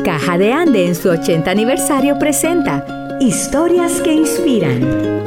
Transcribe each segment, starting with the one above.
Caja de Ande en su 80 aniversario presenta Historias que Inspiran.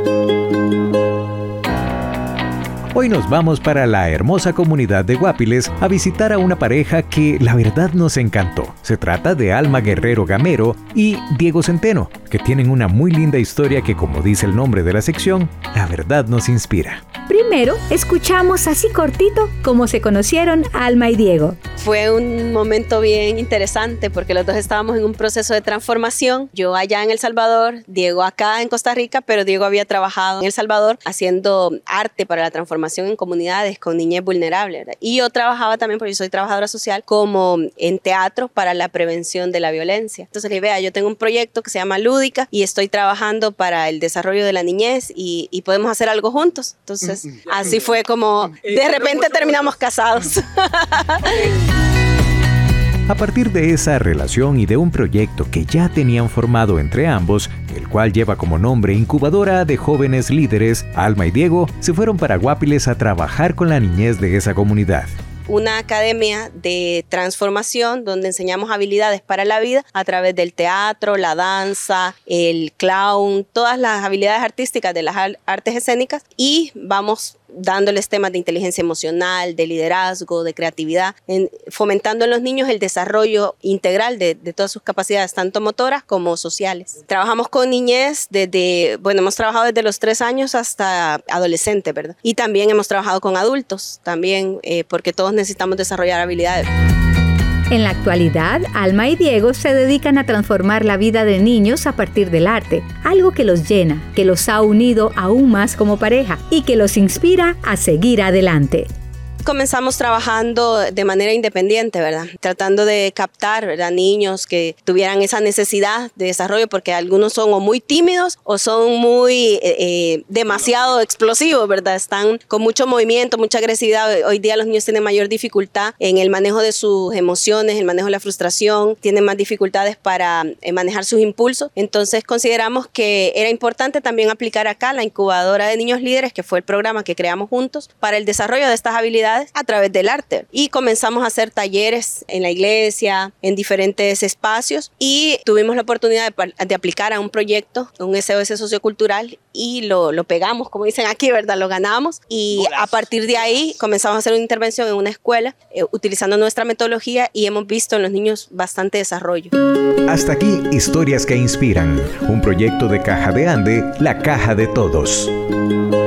Hoy nos vamos para la hermosa comunidad de Guápiles a visitar a una pareja que la verdad nos encantó. Se trata de Alma Guerrero Gamero y Diego Centeno, que tienen una muy linda historia que, como dice el nombre de la sección, la verdad nos inspira. Primero, escuchamos así cortito cómo se conocieron Alma y Diego. Fue un momento bien interesante porque los dos estábamos en un proceso de transformación. Yo allá en El Salvador, Diego acá en Costa Rica, pero Diego había trabajado en El Salvador haciendo arte para la transformación en comunidades con niñez vulnerable, ¿verdad? Y yo trabajaba también, porque yo soy trabajadora social, como en teatro para la prevención de la violencia. Entonces le dije, vea, yo tengo un proyecto que se llama Lúdica y estoy trabajando para el desarrollo de la niñez y podemos hacer algo juntos. Entonces así fue como de repente terminamos casados. A partir de esa relación y de un proyecto que ya tenían formado entre ambos, el cual lleva como nombre Incubadora de Jóvenes Líderes, Alma y Diego se fueron para Guápiles a trabajar con la niñez de esa comunidad. Una academia de transformación donde enseñamos habilidades para la vida a través del teatro, la danza, el clown, todas las habilidades artísticas de las artes escénicas, y vamos dándoles temas de inteligencia emocional, de liderazgo, de creatividad, fomentando en los niños el desarrollo integral de todas sus capacidades, tanto motoras como sociales. Trabajamos con niñez hemos trabajado desde los 3 años hasta adolescente, ¿verdad? Y también hemos trabajado con adultos, también porque todos necesitamos desarrollar habilidades. En la actualidad, Alma y Diego se dedican a transformar la vida de niños a partir del arte, algo que los llena, que los ha unido aún más como pareja y que los inspira a seguir adelante. Comenzamos trabajando de manera independiente, ¿verdad? Tratando de captar, ¿verdad?, niños que tuvieran esa necesidad de desarrollo, porque algunos son o muy tímidos o son muy demasiado explosivos, ¿verdad? Están con mucho movimiento, mucha agresividad. Hoy día los niños tienen mayor dificultad en el manejo de sus emociones, el manejo de la frustración, tienen más dificultades para manejar sus impulsos. Entonces consideramos que era importante también aplicar acá la Incubadora de Niños Líderes, que fue el programa que creamos juntos para el desarrollo de estas habilidades a través del arte, y comenzamos a hacer talleres en la iglesia, en diferentes espacios, y tuvimos la oportunidad de aplicar a un proyecto, un SOS sociocultural, y lo pegamos, como dicen aquí, ¿verdad? Lo ganamos, y a partir de ahí comenzamos a hacer una intervención en una escuela utilizando nuestra metodología, y hemos visto en los niños bastante desarrollo. Hasta aquí Historias que Inspiran, un proyecto de Caja de Ande, la caja de todos.